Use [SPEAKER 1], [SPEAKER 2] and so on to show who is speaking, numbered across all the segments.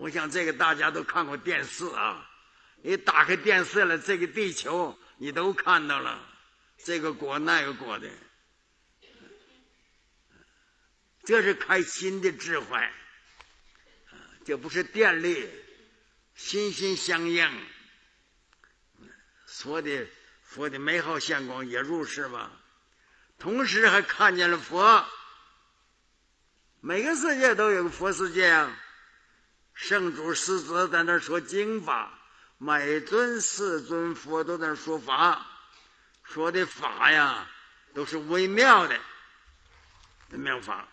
[SPEAKER 1] 我想这个大家都看过电视啊，你打开电视了，这个地球你都看到了，这个国那个国的，这是开心的智慧，这不是电力，心心相印。佛的美好现光也入世吧，同时还看见了佛。每个世界都有个佛世界啊，圣主师子在那说经法，每尊世尊佛都在那说法，说的法呀都是微妙的妙法。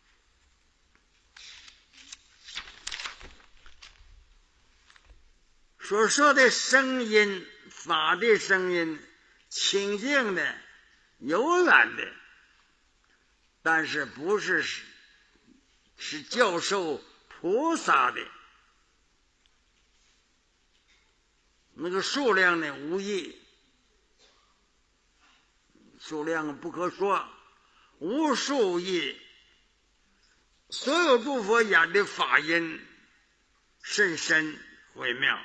[SPEAKER 1] 所说的声音，法的声音，清净的悠远的，但是不是教授菩萨的，那个数量呢无异，数量不可说，无数亿。所有诸佛演的法音甚深微妙，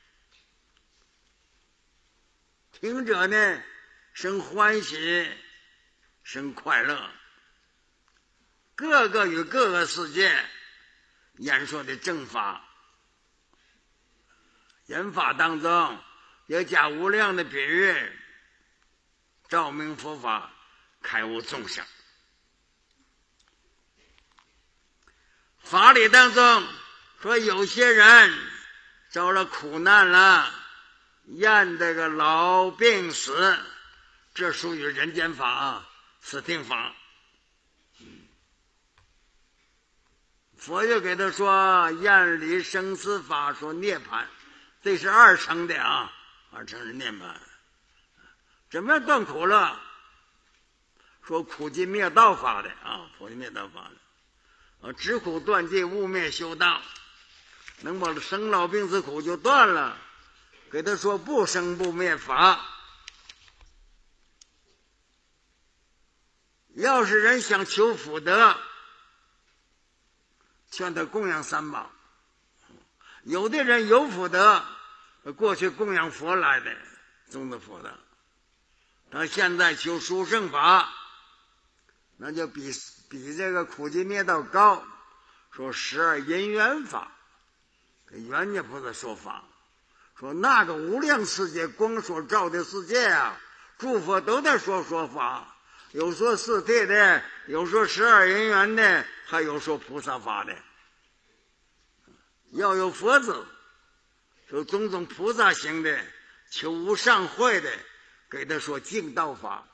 [SPEAKER 1] 听者呢生欢喜生快乐，各个与各个世界演说的正法，言法当中有加无量的比喻，照明佛法，开悟众生。法理当中说有些人遭了苦难了，验这个老病死，这属于人间法，死定法。佛就给他说验离生死法，说涅槃，这是二乘的啊，二乘是涅槃。怎么样断苦了？说苦尽灭道法的啊，苦尽灭道法的，止苦断戒，悟灭修道，能把生老病死苦就断了。给他说不生不灭法。要是人想求福德，劝他供养三宝。有的人有福德，过去供养佛来的，种的福德，他现在求殊胜法，那就比这个苦尽灭道高。说12因缘法，给圆觉菩萨说法，说那个无量世界光所照的世界啊，诸佛都在说法，有说四谛的，有说12因缘的，还有说菩萨法的。要有佛子，有种种菩萨行的，求无上慧的，给他说净道法。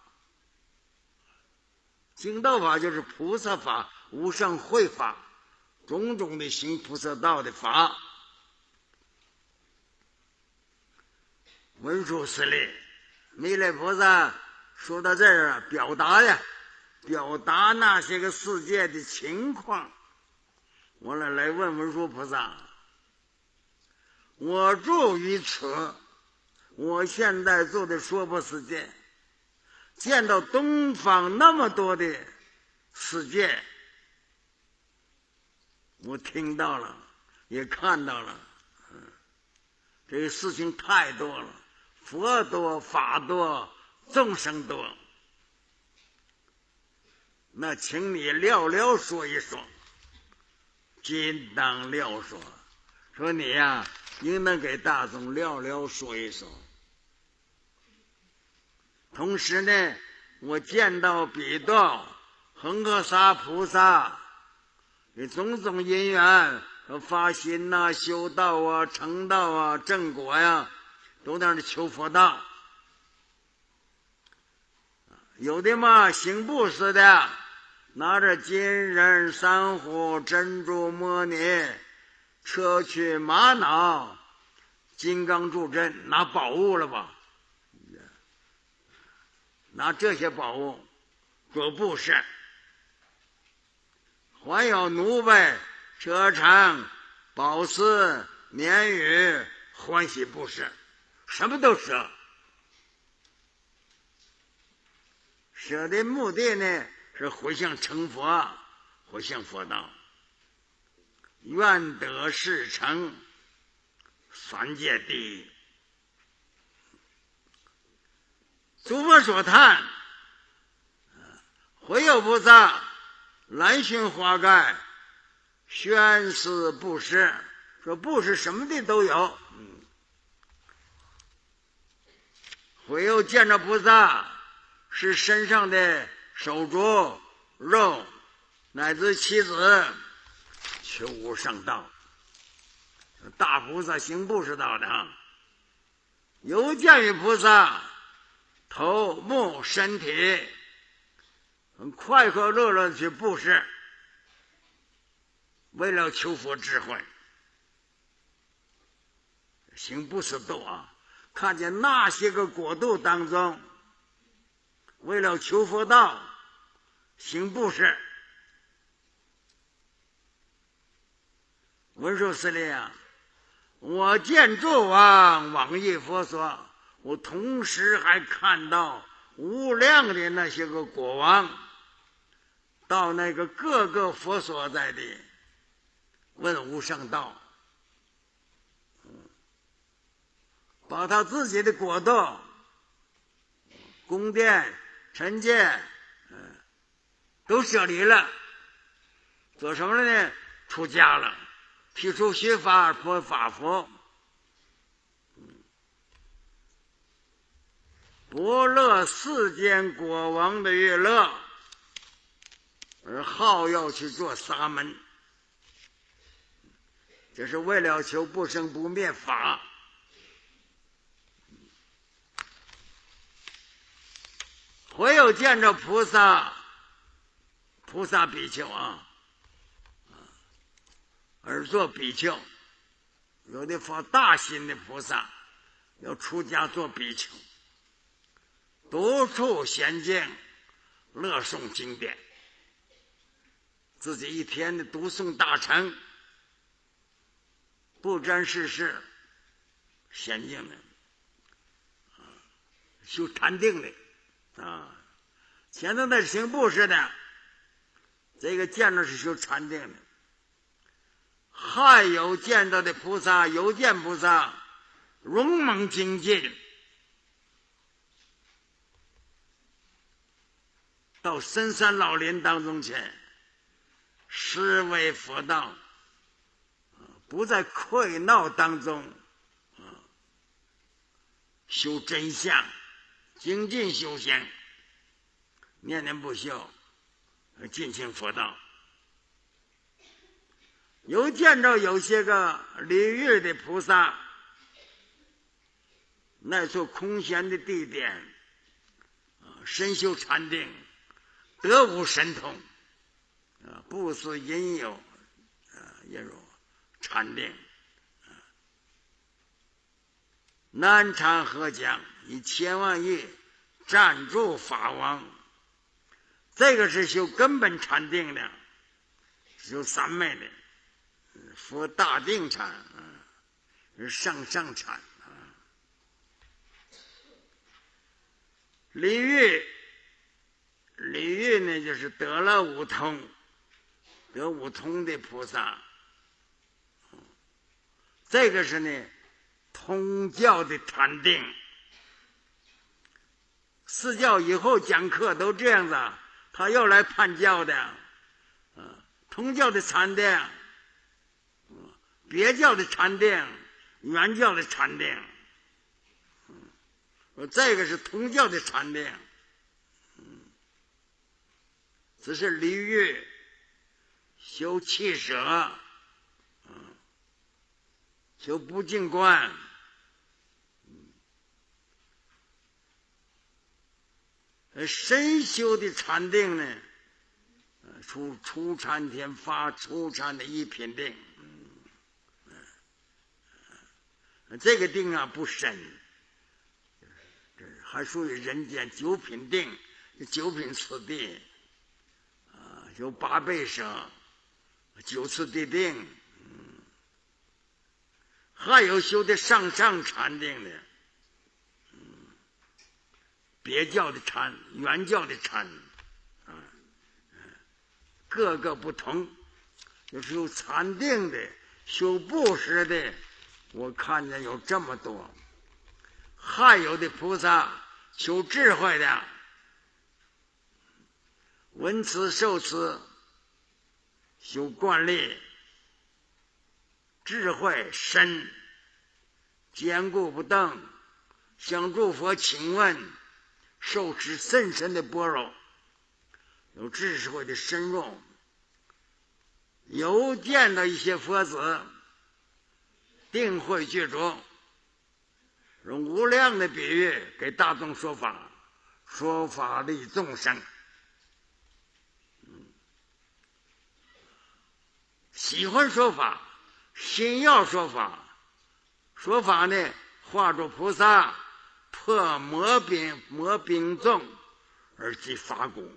[SPEAKER 1] 净道法就是菩萨法、无上慧法，种种的行菩萨道的法。文殊师利弥勒菩萨说到这儿啊，表达那些个世界的情况。我来问文殊菩萨，我住于此，我现在住的娑婆世界，见到东方那么多的世界，我听到了，也看到了，这个事情太多了，佛多，法多，众生多。那请你寥寥说一说。今当寥说，说你呀，应当给大众寥寥说一说。同时呢，我见到彼道恒河沙菩萨的种种因缘，发心呐、修道啊、成道啊、正果呀，都在那求佛道。有的嘛行布施的，拿着金人、珊瑚、珍珠、摩尼、砗磲、玛瑙、金刚柱针，拿宝物了吧？拿这些宝物做布施，还有奴婢、车乘、宝丝、棉羽，欢喜布施，什么都舍。舍的目的呢，是回向成佛，回向佛道。 愿得事成，三界第一。诸佛所叹，会有菩萨来寻花盖，宣示布施，说布施什么的都有。会有见着菩萨是身上的手足肉乃至妻子求无上道，大菩萨行布施道的。有见于菩萨头目身体很快快乐乐的去布施，为了求佛智慧，行布施道啊，看见那些个国度当中，为了求佛道行布施。文殊师利啊，我见诸王往诣佛所，我同时还看到无量的那些个国王到那个各个佛所在的问无上道，把他自己的国度宫殿陈建都舍离了，做什么了呢？出家了，提出学法破法佛，不乐世间国王的乐乐，而好要去做沙门，这是为了求不生不灭法。会有见着菩萨比丘啊，而做比丘，有的发大心的菩萨要出家做比丘，独处闲静，乐诵经典，自己一天的读诵大乘，不沾世事，闲静的，修禅定的啊。前头那行布施的，这个见着是修禅定的。还有见到的菩萨，有见菩萨勇猛精进，到深山老林当中去实为佛道，不在溃闹当中修真相，精进修行，念念不休，尽情佛道。有见着有些个离欲的菩萨，那处空闲的地点深修禅定，得无神通，不思因有，也如禅定。南禅合讲以千万亿暂住法王，这个是修根本禅定的，修三昧的，佛大定禅，上上禅。离欲呢，就是得了五通，得五通的菩萨，这个是呢通教的禅定。释教以后讲课都这样子，他又来判教的，通教的禅定，别教的禅定，原教的禅定。这个是通教的禅定，只是离欲，修弃舍，修不净观，深修的禅定呢，出禅天发出禅的一品定，这个定啊不深，还属于人间九品定，九品次第，有八倍舍，九次第定，还有修的上上禅定的，别教的禅，原教的禅，各个不同， 就是有禅定的、修布施的，我看见有这么多。还有的菩萨求智慧的，闻思受持，修观力，智慧深，坚固不动，向诸佛请问，受持甚深的般若，有智慧的深入。有见到一些佛子定慧具足，用无量的比喻给大众说法，说法利众生。喜欢说法，心要说法，说法呢化作菩萨，破魔兵众而即法鼓，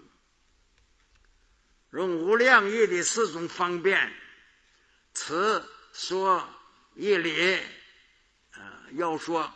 [SPEAKER 1] 用无量义的四种方便，此说义理，要说，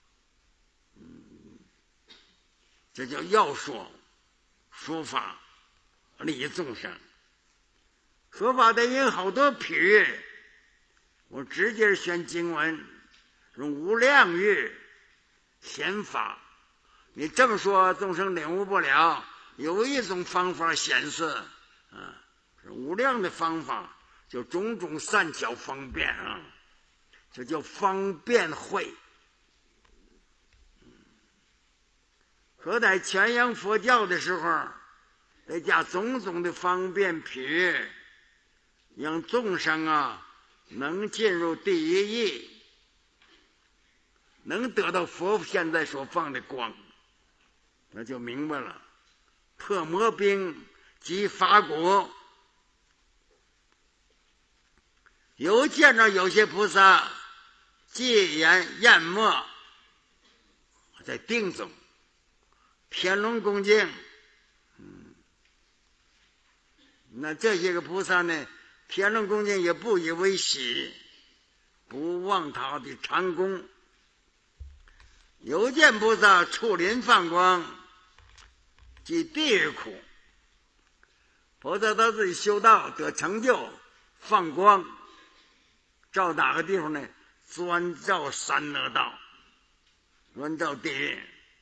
[SPEAKER 1] 这叫要说，说法利众生。说法得有好多譬喻，我直接选经文，用无量喻显法。你这么说众生领悟不了，有一种方法显示，无量的方法，就种种善巧方便啊，这叫方便慧。说在宣扬佛教的时候，得加种种的方便譬喻，让众生能进入第一义，能得到佛现在所放的光，那就明白了。破魔兵及法鼓，有见着有些菩萨戒言淹没在定中，天龙恭敬，那这些个菩萨呢，天龙恭敬也不以为喜，不忘他的禅功。有见菩萨触临放光，即地狱苦。菩萨他自己修道得成就，放光，照哪个地方呢？专照三恶道，专照地狱，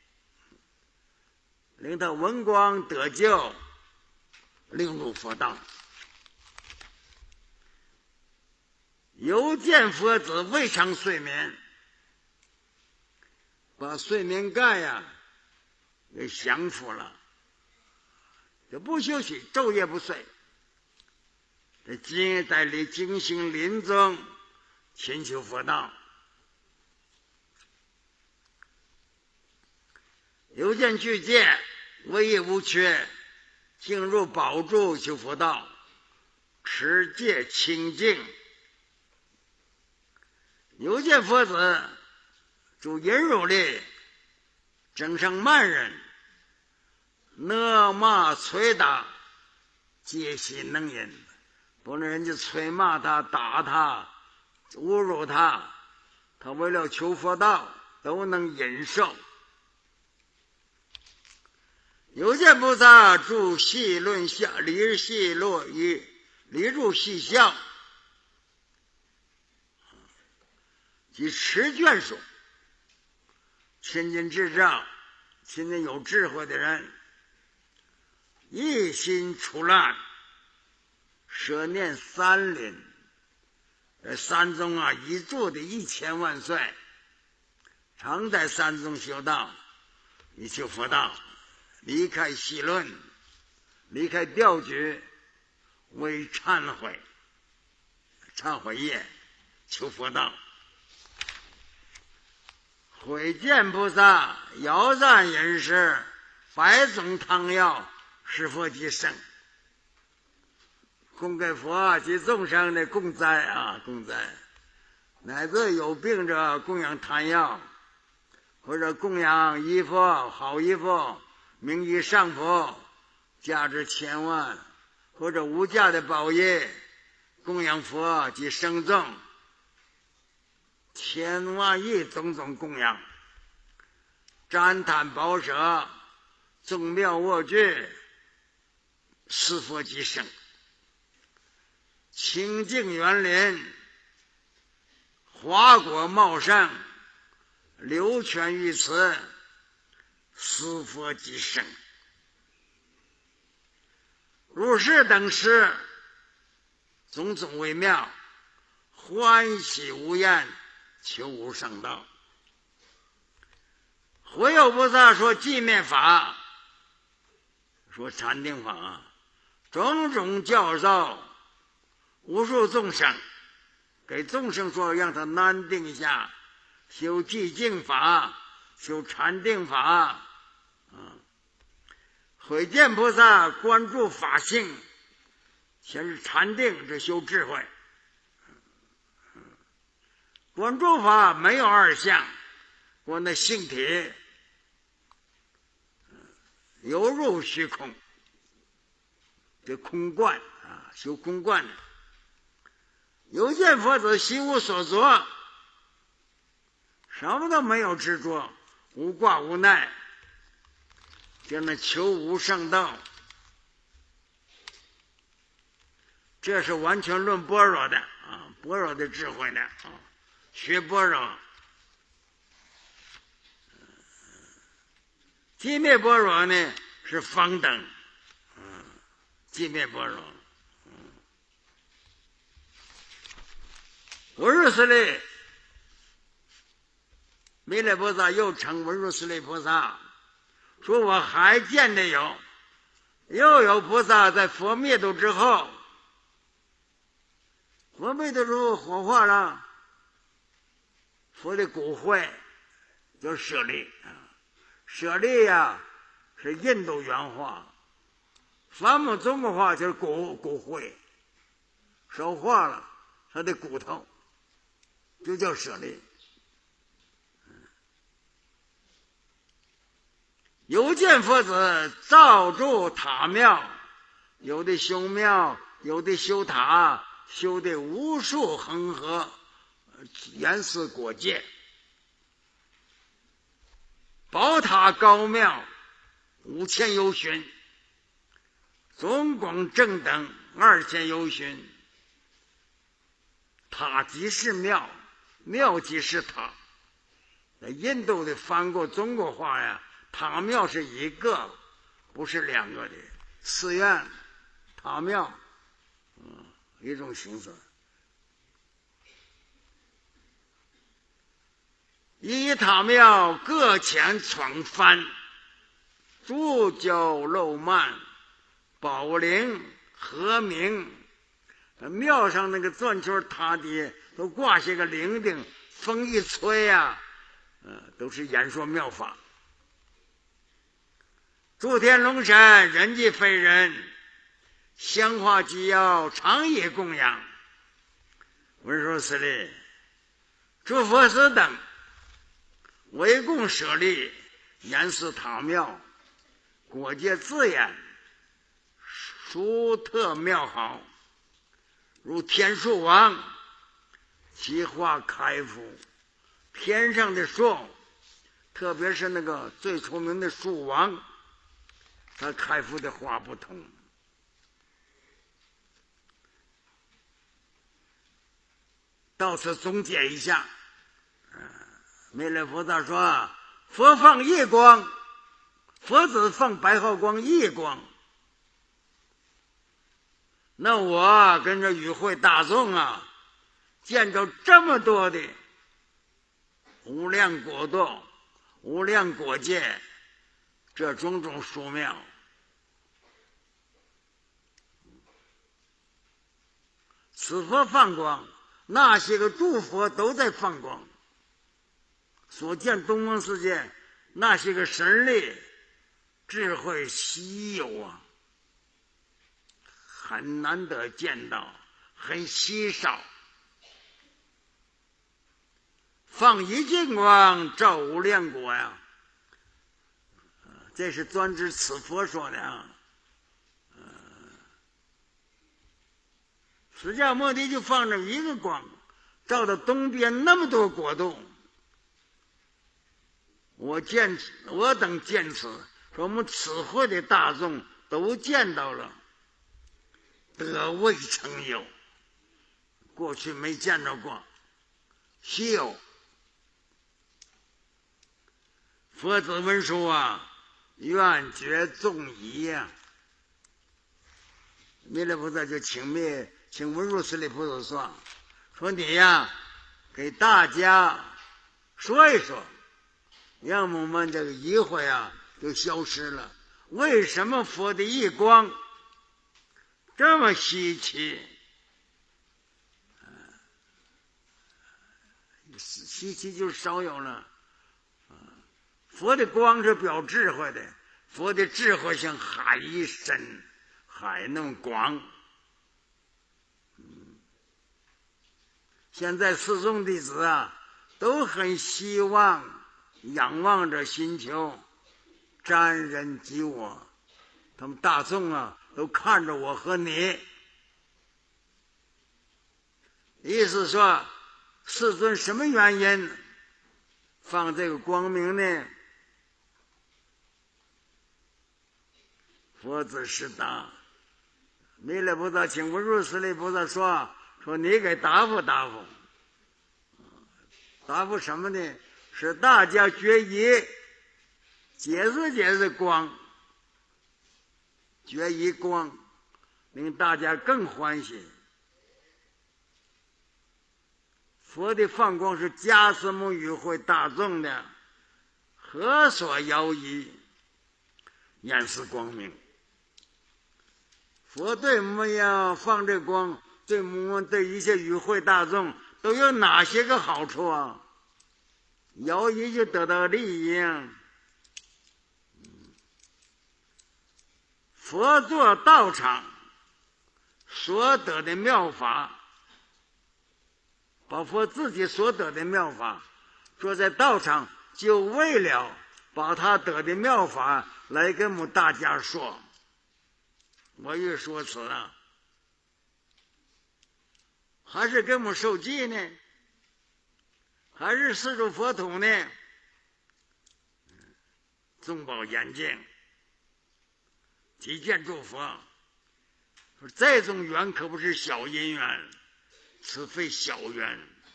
[SPEAKER 1] 令他闻光得救，令入佛道。有见佛子未尝睡眠，把睡眠盖给降服了，就不休息，昼夜不睡。这今在里精行临终，勤修佛道。有见具戒，唯一无缺，进入宝柱修佛道，持戒清净。有见佛子主引辱力，整成慢人，责骂捶打，皆悉能忍。不论人家捶骂他、打他、侮辱他，他为了求佛道都能忍受。有见菩萨住细论笑，理细落以理住细笑，即持眷属，亲近智障，亲近有智慧的人，一心除乱，舍念三林。这山中一住的1000万岁，常在山中修道，以求佛道，离开戏论，离开钓局，为忏悔业，求佛道。会见菩萨摇赞饮食，百种汤药，是佛即圣。供给佛及众生的供斋供斋，乃至有病者供养汤药，或者供养衣服、好衣服、名衣上服，价值1000万，或者无价的宝业，供养佛及圣众，1000万亿种种供养，赞叹宝舍，众妙卧具，是佛即圣。 清净园林，花果茂盛，流泉于此，思佛即生。如是等事，种种微妙，欢喜无厌，求无上道。回有菩萨说寂灭法，说禅定法，种种教授，无数众生，给众生说让他难定一下，修寂静法，修禅定法。慧见菩萨关注法性，先是禅定，这修智慧。观诸法没有二相，观的性体犹如虚空，这空观啊，修空观的。有见佛子悉无所着，什么都没有执着，无挂无奈，就那求无上道。这是完全论般若的啊，般若的智慧的啊，学般若。寂灭般若呢是方等，寂灭般若。文殊师利，弥勒菩萨又称文殊师利菩萨，说我还见得有，又有菩萨在佛灭度之后，佛灭度之后火化了，佛的骨灰叫舍利啊，舍利呀是印度原话，梵母中国话就是骨灰，烧化了他的骨头，就叫舍利。有见佛子造筑塔庙，有的修庙，有的修塔，修的无数恒河，严丝果界。宝塔高庙5000由旬，总广正等2000由旬。塔即是庙，庙即是塔。印度的翻过中国话呀，塔庙是一个，不是两个的。寺院、塔庙，一种形式。一塔庙各前闯翻，诸角漏漫，宝铃和鸣。庙上那个钻球塔底都挂些个铃铛，风一吹呀，都是演说妙法。诸天龙神，人即非人，香花祭药，常以供养。文殊师利，诸佛师等围供舍利，严饰塔庙，果界自演，殊特妙好，如天树王，其花开敷。天上的树，特别是那个最出名的树王，它开敷的花不同。到此总结一下，弥勒菩萨说：佛放夜光，佛子放白毫光，夜光。那我跟着与会大众啊，见着这么多的无量国度、无量国界，这种种殊妙，此佛放光，那些个诸佛都在放光。所见东方世界那些个神力智慧稀有啊，很难得见到，很稀少。放一净光，照无量国呀，这是专指此佛说的啊。释迦牟尼就放着一个光，照到东边那么多国度。我等见此，说我们此会的大众都见到了，得未曾有。 过去没见着过，稀有。佛子文殊啊，愿觉众疑呀。弥勒菩萨就请文殊师利菩萨说你呀，给大家说一说，让我们这个疑惑啊就消失了。为什么佛的异光这么稀奇？稀奇就少有了。佛的光是表智慧的，佛的智慧像海一深，海那么广。现在四众弟子啊，都很希望仰望着星球，沾人及我。他们大众啊，都看着我和你。意思说，世尊什么原因放这个光明呢？佛子是答，弥勒菩萨请文殊师利菩萨说你给答复答复。答复什么呢？使大家觉疑，解释光，觉疑光，令大家更欢喜。佛的放光是迦斯母与会大众的，何所摇疑？眼是光明。佛对我们要放这光，对我们对一些与会大众都有哪些个好处啊？摇疑就得到利益啊。佛做道场所得的妙法，把佛自己所得的妙法说在道场，就为了把他得的妙法来跟我们大家说。我一说此啊，还是给我们受记呢？还是四处佛土呢？众宝严净，几见诸佛说这种缘可不是小因缘，此非小缘。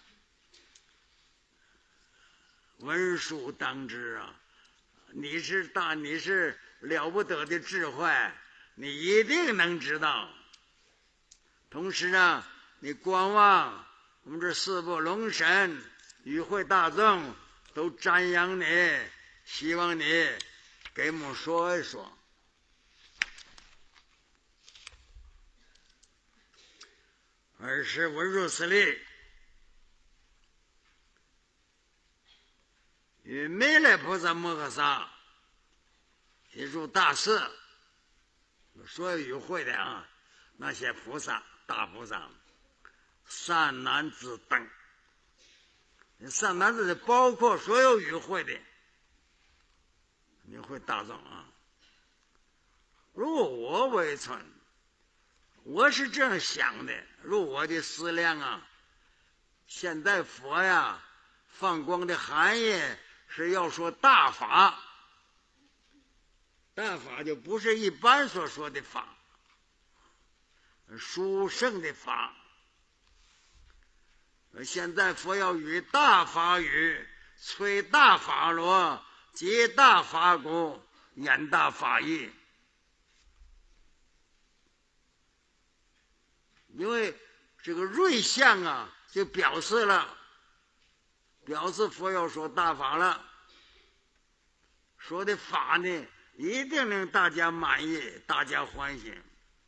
[SPEAKER 1] 文殊当知啊，你是了不得的智慧，你一定能知道。同时啊，你观望我们这四部龙神与会大众都瞻仰你，希望你给我们说一说。而是文殊师利与弥勒菩萨摩诃萨一入大寺，所有与会的啊，那些菩萨大菩萨善男子等，善男子包括所有与会的与会大众啊。如我为存，我是这样想的，如我的思量啊，现在佛呀放光的含义是要说大法，大法就不是一般所说的法，殊胜的法。现在佛要与大法语，吹大法螺，接大法鼓，演大法义。因为这个瑞相啊，就表示佛要说大法了，说的法呢，一定令大家满意，大家欢喜。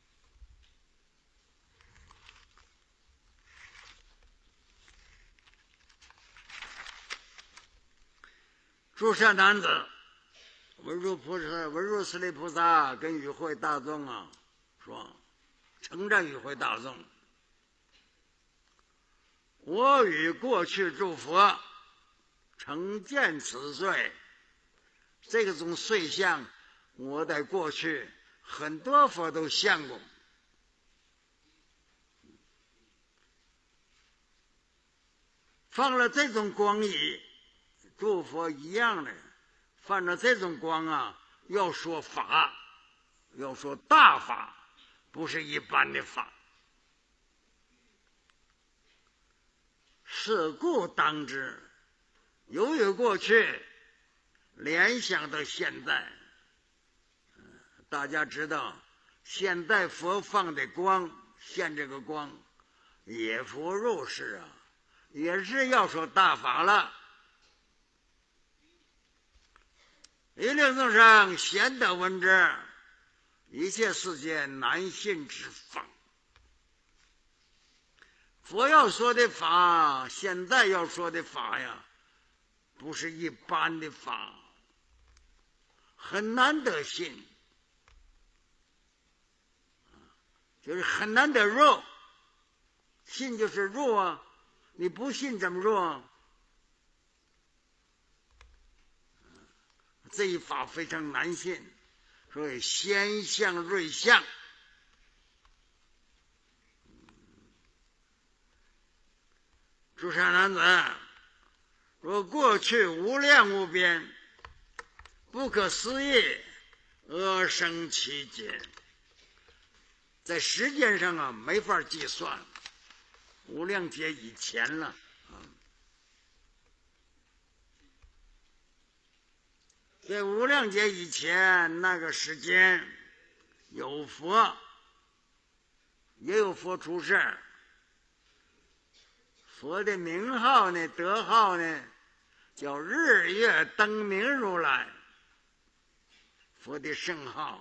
[SPEAKER 1] 诸善男子，文殊师利菩萨跟与会大众啊说，称赞与会大众，我与过去诸佛曾见此瑞，这种瑞相我在过去很多佛都见过。放了这种光仪，诸佛一样的放了这种光啊，要说法，要说大法，不是一般的法。 此故当知，由于过去联想到现在，大家知道现在佛放的光，现这个光也复如是啊，也是要说大法了。一令众生贤得闻之，一切世间难信之法。佛要说的法，现在要说的法呀，不是一般的法，很难得信，就是很难得入。信就是入啊，你不信怎么入啊？这一法非常难信，所以先相瑞相。诸善男子，若过去无量无边，不可思议而生其间，在时间上啊没法计算，无量劫以前了。在无量劫以前那个时间，有佛，也有佛出世。佛的名号呢，德号呢，叫日月灯明如来。佛的圣号，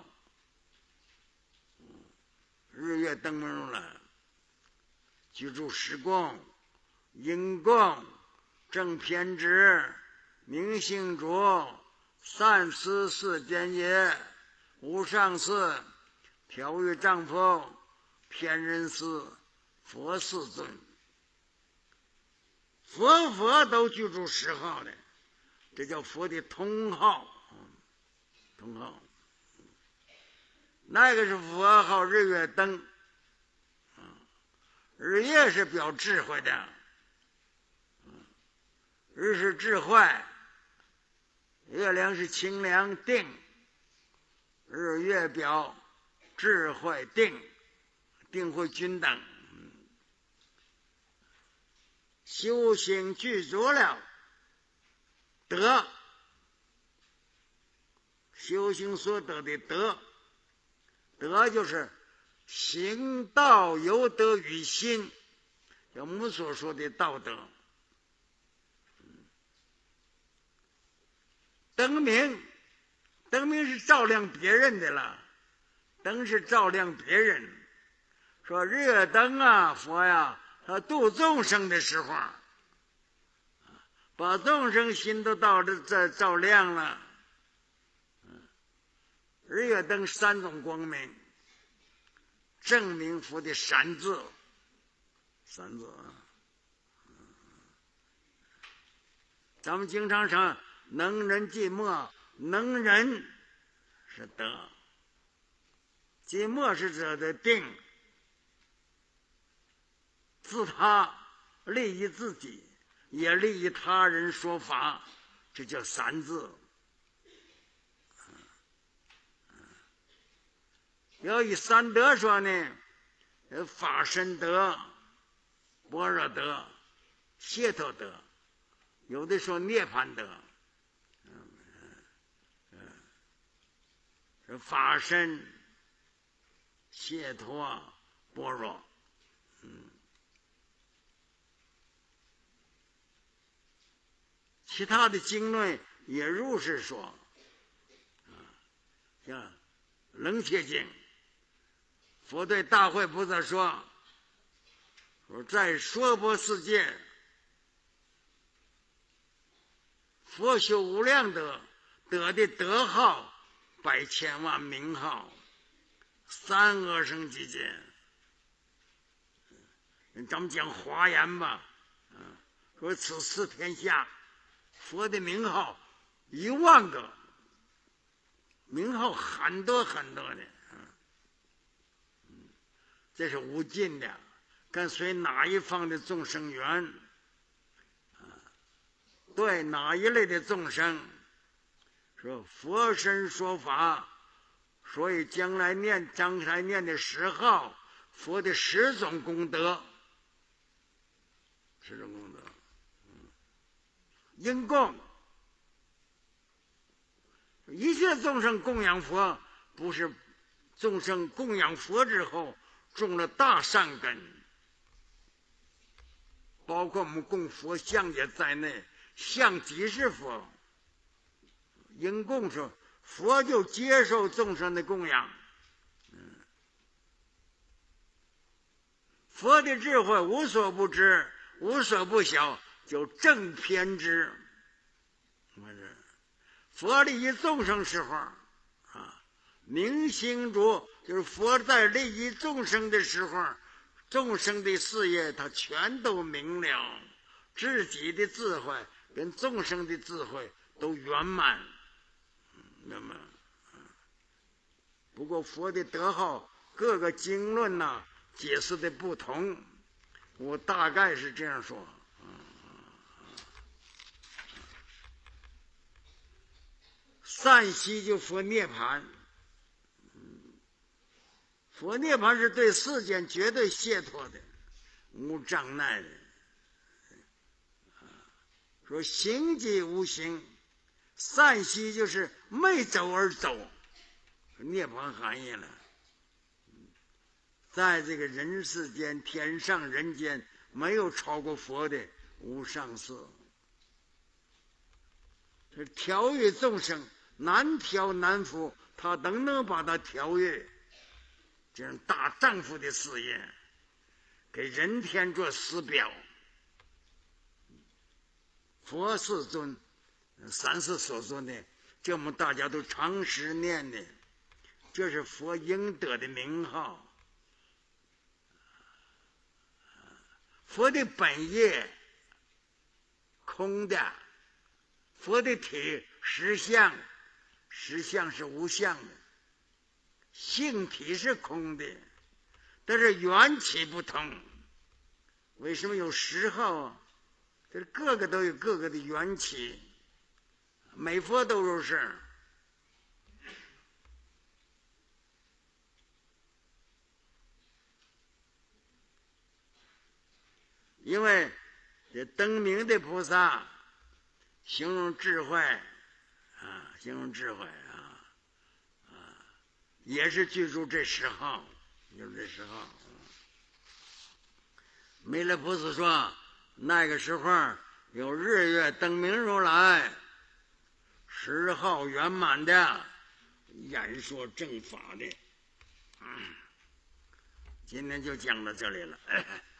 [SPEAKER 1] 日月灯明如来，居住十供、因供、正偏执、明行主、善思四间业、无上士、调御丈夫、偏人师、佛世尊。佛都居住十号的，这叫佛的通号。通号，那个是佛号日月灯。日月是表智慧的，日是智慧，月亮是清凉定，日月表智慧定，定慧均等。修行具足了德，修行所得的德，德就是行道由德于心，像我们所说的道德。灯明，灯明是照亮别人的了，灯是照亮别人。说日月灯啊，佛呀，他度众生的时候，把众生心都照亮了。日月灯三种光明，证明佛的三字，三字啊。咱们经常说能忍寂寞，能忍是德，寂寞是指的定，自他利益自己，也利益他人说法，这叫三字。要以三德说呢，法身德、般若德、解脱德，有的说涅槃德。是法身、解脱、般若。其他的经论也如是说，像《楞伽经》，佛对大慧菩萨说，在娑婆世界，佛修无量德，得的德号百千万名号，三阿僧祇劫。咱们讲华严吧，说此次天下佛的名号10000个，名号很多很多的，这是无尽的，跟随哪一方的众生缘，对哪一类的众生，说佛身说法，所以将来念的10号，佛的10种功德， 十种功德。因供，一切众生供养佛，不是众生供养佛之后种了大善根，包括我们供佛像也在内，像即是佛。因供说佛就接受众生的供养，佛的智慧无所不知，无所不晓，就正偏知。佛利益众生时候明心着，就是佛在利益众生的时候，众生的事业他全都明了，自己的智慧跟众生的智慧都圆满。那么不过佛的德号各个经论解释的不同，我大概是这样说。善息就佛涅槃，佛涅槃是对世间绝对解脱的，无障碍的。说行即无形，善息就是没走而走，涅槃含义了。在这个人世间，天上人间，没有超过佛的无上士。这调御众生，难调难服，他都能把它调御。这样大丈夫的事业，给人天做师表。佛世尊，三世所说的，这我们大家都常时念的，这是佛应得的名号。佛的本业空的，佛的体实相，实相是无相的，性体是空的，但是缘起不同。为什么有10号？这各个都有各个的缘起，每佛都如是。因为这灯明的菩萨形容智慧形容智慧也是记住这10号，就是这10号。弥勒菩萨说，那个时候有日月灯明如来10号圆满的演说正法的。今天就讲到这里了。